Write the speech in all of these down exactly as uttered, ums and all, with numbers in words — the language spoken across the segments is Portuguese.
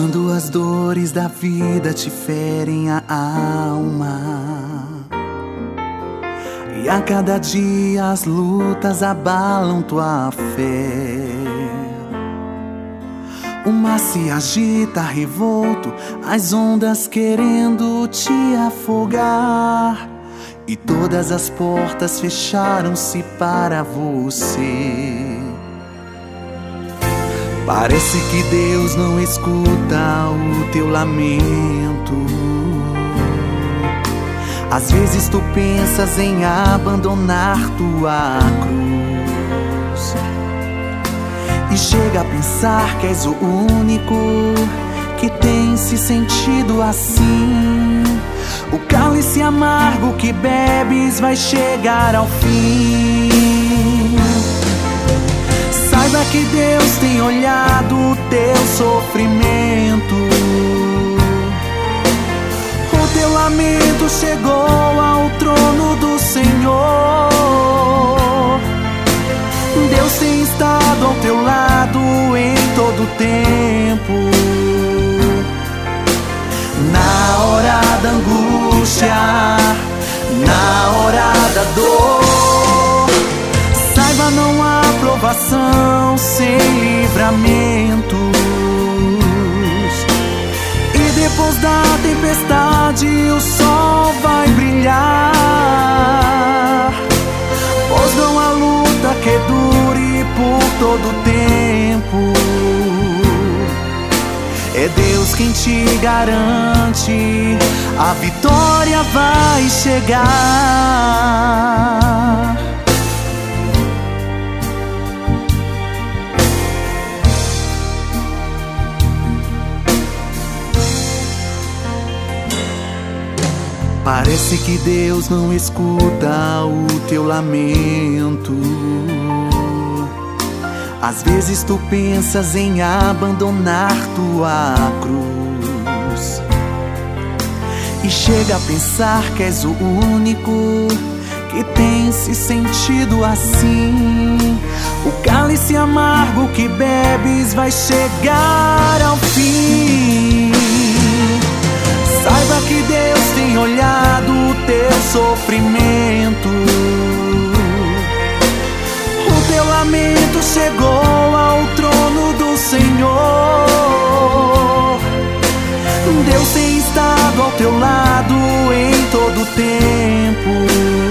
Quando as dores da vida te ferem a alma e a cada dia as lutas abalam tua fé, o mar se agita revolto, as ondas querendo te afogar, e todas as portas fecharam-se para você. Parece que Deus não escuta o teu lamento. Às vezes tu pensas em abandonar tua cruz e chega a pensar que és o único que tem se sentido assim. O cálice amargo que bebes vai chegar ao fim. Saiba que Deus tem olhado o teu sofrimento. O teu lamento chegou ao trono do Senhor. Deus tem estado ao teu lado em todo tempo. Na hora da angústia, na hora da dor, saiba, não há provação sem livramentos. E depois da tempestade o sol vai brilhar, pois não há luta que dure por todo o tempo. É Deus quem te garante, a vitória vai chegar. Parece que Deus não escuta o teu lamento. Às vezes tu pensas em abandonar tua cruz e chega a pensar que és o único que tem se sentido assim. O cálice amargo que bebes vai chegar ao fim. Saiba que Deus tem olhado o teu sofrimento. O teu lamento chegou ao trono do Senhor. Deus tem estado ao teu lado em todo tempo.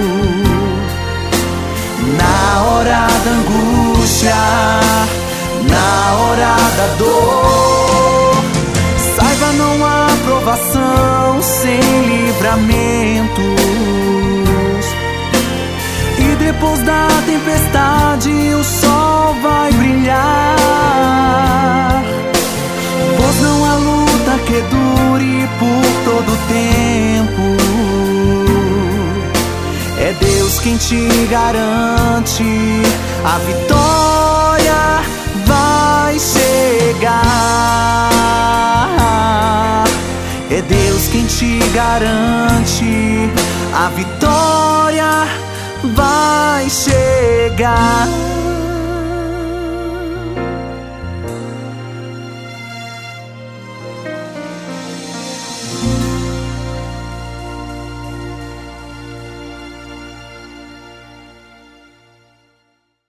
Na hora da angústia, na hora da dor, saiba, não há provação sem livramentos. E depois da tempestade o sol vai brilhar, pois não há luta que dure por todo o tempo. É Deus quem te garante, a vitória vai chegar. É Deus quem te garante, a vitória vai chegar.